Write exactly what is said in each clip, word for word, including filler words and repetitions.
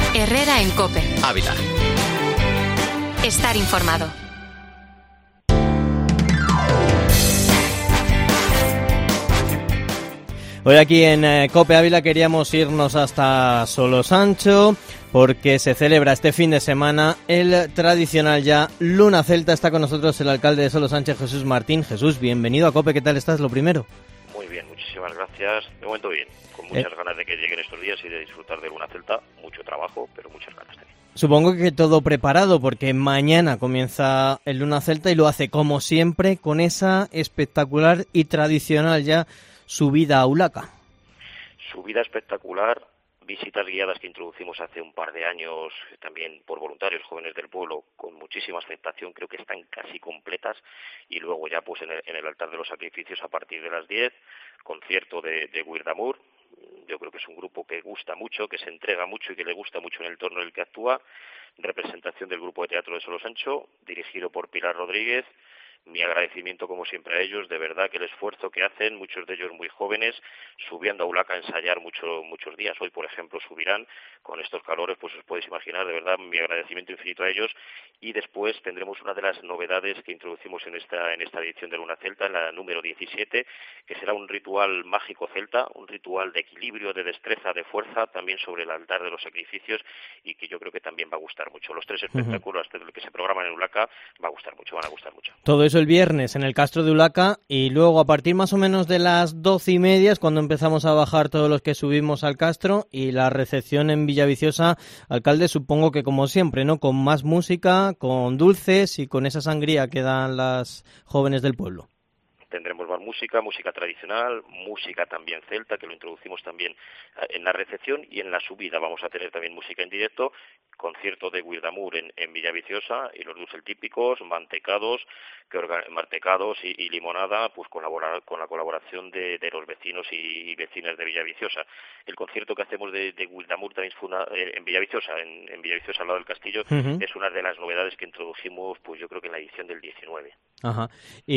Herrera en COPE. Ávila. Estar informado. Hoy aquí en eh, COPE Ávila queríamos irnos hasta Solosancho porque se celebra este fin de semana el tradicional ya Luna Celta. Está con nosotros el alcalde de Solosancho, Jesús Martín. Jesús, bienvenido a COPE. ¿Qué tal estás? Lo primero. Muy bien, muchísimas gracias. De momento bien, con muchas eh. ganas de que lleguen estos días y de disfrutar de Luna Celta. Mucho trabajo, pero muchas ganas también. Supongo que todo preparado porque mañana comienza el Luna Celta y lo hace como siempre con esa espectacular y tradicional ya subida a Ulaca. Subida espectacular, visitas guiadas que introducimos hace un par de años también por voluntarios jóvenes del pueblo con muchísima aceptación, creo que están casi completas, y luego ya pues en el, en el altar de los sacrificios a partir de las diez, concierto de, de Guirdamur. Yo creo que es un grupo que gusta mucho, que se entrega mucho y que le gusta mucho en el entorno en el que actúa. Representación del grupo de teatro de Solosancho, dirigido por Pilar Rodríguez. Mi agradecimiento como siempre a ellos, de verdad que el esfuerzo que hacen, muchos de ellos muy jóvenes, subiendo a Ulaca a ensayar mucho, muchos días. Hoy, por ejemplo, subirán con estos calores, pues os podéis imaginar, de verdad, mi agradecimiento infinito a ellos. Y después tendremos una de las novedades que introducimos en esta en esta edición de Luna Celta, en la número diecisiete, que será un ritual mágico celta, un ritual de equilibrio, de destreza, de fuerza, también sobre el altar de los sacrificios, y que yo creo que también va a gustar mucho. Los tres espectáculos uh-huh. que se programan en Ulaca va a gustar mucho, van a gustar mucho. Todo eso el viernes en el Castro de Ulaca, y luego a partir más o menos de las doce y media es cuando empezamos a bajar todos los que subimos al Castro, y la recepción en Villaviciosa, alcalde, supongo que como siempre, ¿no? Con más música, con dulces y con esa sangría que dan las jóvenes del pueblo. Tendremos más música, música tradicional, música también celta, que lo introducimos también en la recepción, y en la subida vamos a tener también música en directo, concierto de Guirdamur en, en Villaviciosa, y los dulces típicos, mantecados, que organ- mantecados y, y limonada, pues colaborar con la colaboración de, de los vecinos y, y vecinas de Villaviciosa. El concierto que hacemos de, de Guirdamur también fue una, eh, en Villaviciosa, en, en Villaviciosa al lado del castillo, uh-huh. es una de las novedades que introdujimos, pues yo creo que en la edición del diecinueve. Ajá.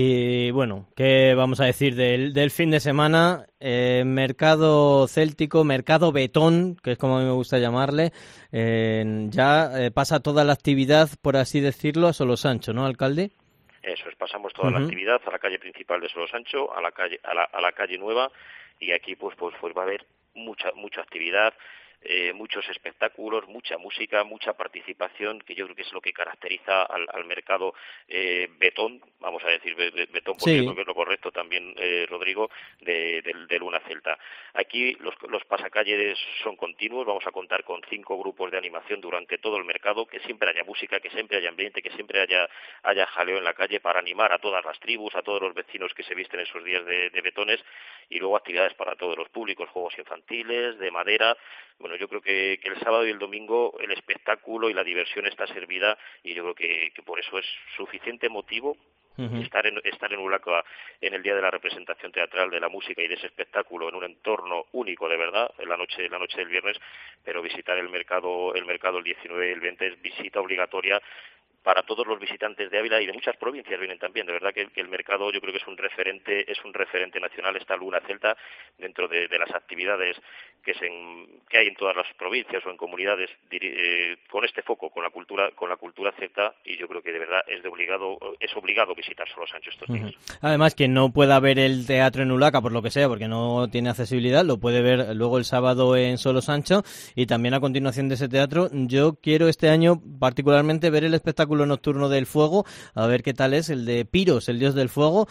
Y bueno, ¿qué vamos a decir del, del fin de semana? Eh, mercado céltico, mercado betón, que es como a mí me gusta llamarle. Eh, ya eh, pasa toda la actividad, por así decirlo, a Solosancho, ¿no, alcalde? Eso es, pasamos toda uh-huh. la actividad a la calle principal de Solosancho, a la calle, a la, a la calle nueva, y aquí pues pues, pues va a haber mucha mucha actividad. Eh, muchos espectáculos, mucha música, mucha participación, que yo creo que es lo que caracteriza al, al mercado eh, betón, vamos a decir be, be, betón porque sí. creo que es lo correcto también, eh, Rodrigo, de, de, de Luna Celta. Aquí los, los pasacalles son continuos, vamos a contar con cinco grupos de animación durante todo el mercado, que siempre haya música, que siempre haya ambiente, que siempre haya, haya jaleo en la calle para animar a todas las tribus, a todos los vecinos que se visten esos días de, de betones, y luego actividades para todos los públicos, juegos infantiles, de madera. Bueno, yo creo que, que el sábado y el domingo el espectáculo y la diversión está servida, y yo creo que, que por eso es suficiente motivo uh-huh. estar en estar en Ulaca en el día de la representación teatral, de la música y de ese espectáculo, en un entorno único de verdad, en la noche la noche del viernes, pero visitar el mercado el mercado el diecinueve y el veinte es visita obligatoria para todos los visitantes de Ávila, y de muchas provincias vienen también. De verdad que, que el mercado yo creo que es un referente es un referente nacional, esta Luna Celta, dentro de, de las actividades que, se en, que hay en todas las provincias o en comunidades eh, con este foco, con la cultura con la cultura celta, y yo creo que de verdad es de obligado es obligado visitar Solosancho estos días. Uh-huh. Además, quien no pueda ver el teatro en Ulaca, por lo que sea, porque no tiene accesibilidad, lo puede ver luego el sábado en Solosancho, y también a continuación de ese teatro, yo quiero este año particularmente ver el espectáculo nocturno del fuego, a ver qué tal es el de Piros, el dios del fuego,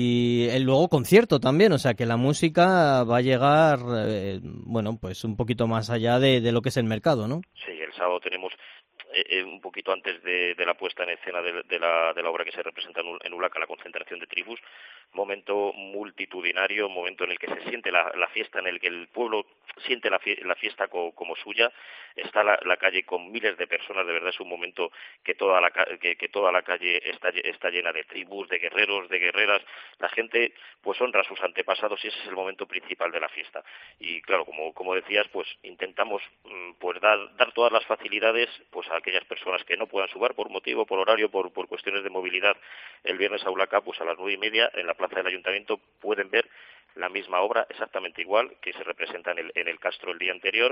y el luego concierto también, o sea que la música va a llegar, eh, bueno, pues un poquito más allá de, de lo que es el mercado, ¿no? Sí, el sábado tenemos eh, un poquito antes de, de la puesta en escena de, de, la, de la obra que se representa en Ulaca, la concentración de tribus, momento multitudinario, momento en el que se siente la, la fiesta, en el que el pueblo siente la, fie, la fiesta co, como suya. Está la, la calle con miles de personas, de verdad es un momento que toda la que, que toda la calle está está llena de tribus, de guerreros, de guerreras. La gente pues honra a sus antepasados, y ese es el momento principal de la fiesta. Y claro, como como decías, pues intentamos pues dar dar todas las facilidades pues a aquellas personas que no puedan subir por motivo, por horario, por por cuestiones de movilidad el viernes a Ulaca, pues a las nueve y media en la plaza del Ayuntamiento pueden ver la misma obra exactamente igual que se representa en el en el Castro el día anterior,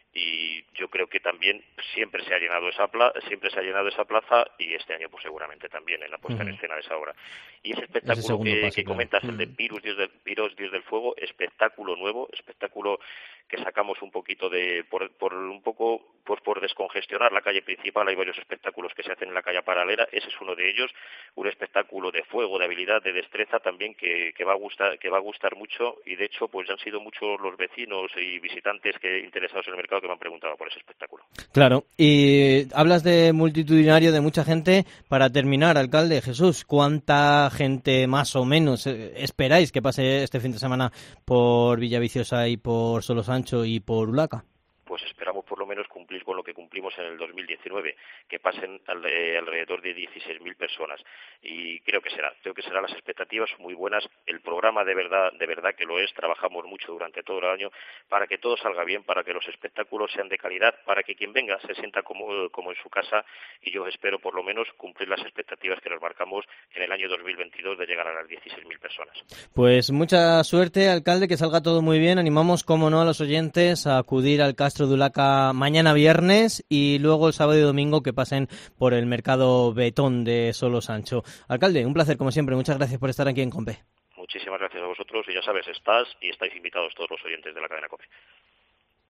y yo creo que también siempre se ha llenado esa plaza, siempre se ha llenado esa plaza y este año pues seguramente también en la puesta uh-huh. en escena de esa obra. Y ese espectáculo ese que, pase, que claro. comentas, uh-huh. el de Pirus, Dios del, Piros, Dios del Fuego, espectáculo nuevo, espectáculo que sacamos un poquito de, por, por un poco, pues por descongestionar la calle principal. Hay varios espectáculos que se hacen en la calle paralela, ese es uno de ellos, un espectáculo de fuego, de habilidad, de destreza también que, que va a gustar, que va a gustar mucho, y de hecho pues ya han sido muchos los vecinos y visitantes que interesados en el mercado que me han preguntado por ese espectáculo. Claro, y hablas de multitudinario, de mucha gente. Para terminar, alcalde Jesús, ¿cuánta gente más o menos esperáis que pase este fin de semana por Villaviciosa y por Solosancho y por Ulaca? Pues esperamos por lo menos cumplir con lo que cumplimos en el dos mil diecinueve, que pasen alrededor de dieciséis mil personas, y creo que será, creo que serán las expectativas muy buenas. El programa de verdad, de verdad que lo es, trabajamos mucho durante todo el año para que todo salga bien, para que los espectáculos sean de calidad, para que quien venga se sienta como, como en su casa, y yo espero por lo menos cumplir las expectativas que nos marcamos en el año dos mil veintidós de llegar a las dieciséis mil personas. Pues mucha suerte, alcalde, que salga todo muy bien. Animamos, como no, a los oyentes a acudir al Castro de Ulaca mañana viernes y luego el sábado y domingo que pasen por el mercado Betón de Solosancho. Alcalde, un placer como siempre, muchas gracias por estar aquí en COPE. Muchísimas gracias a vosotros y ya sabes, estás y estáis invitados todos los oyentes de la cadena COPE.